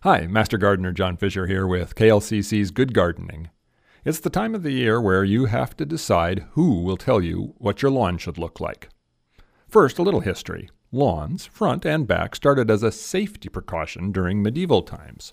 Hi, Master Gardener John Fisher here with KLCC's Good Gardening. It's the time of the year where you have to decide who will tell you what your lawn should look like. First, a little history. Lawns, front and back, started as a safety precaution during medieval times.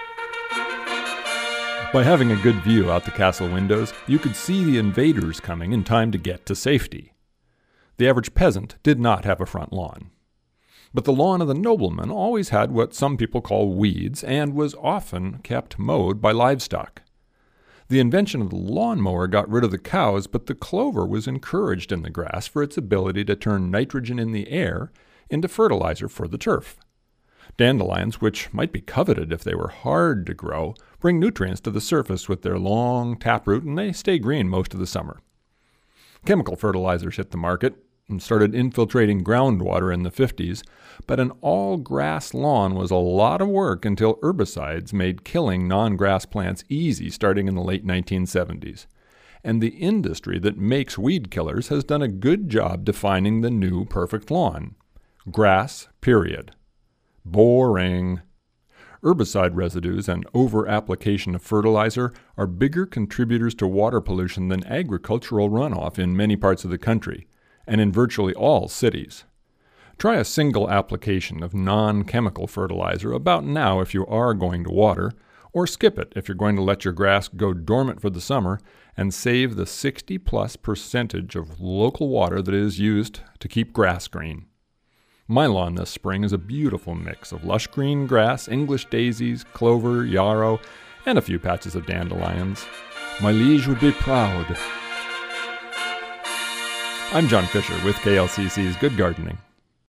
By having a good view out the castle windows, you could see the invaders coming in time to get to safety. The average peasant did not have a front lawn. But the lawn of the nobleman always had what some people call weeds and was often kept mowed by livestock. The invention of the lawnmower got rid of the cows, but the clover was encouraged in the grass for its ability to turn nitrogen in the air into fertilizer for the turf. Dandelions, which might be coveted if they were hard to grow, bring nutrients to the surface with their long taproot, and they stay green most of the summer. Chemical fertilizers hit the market and started infiltrating groundwater in the 50s, but an all-grass lawn was a lot of work until herbicides made killing non-grass plants easy starting in the late 1970s. And the industry that makes weed killers has done a good job defining the new perfect lawn. Grass, period. Boring. Herbicide residues and over-application of fertilizer are bigger contributors to water pollution than agricultural runoff in many parts of the country, and in virtually all cities. Try a single application of non-chemical fertilizer about now if you are going to water, or skip it if you're going to let your grass go dormant for the summer and save the 60+% of local water that is used to keep grass green. My lawn this spring is a beautiful mix of lush green grass, English daisies, clover, yarrow, and a few patches of dandelions. My liege would be proud. I'm John Fisher with KLCC's Good Gardening.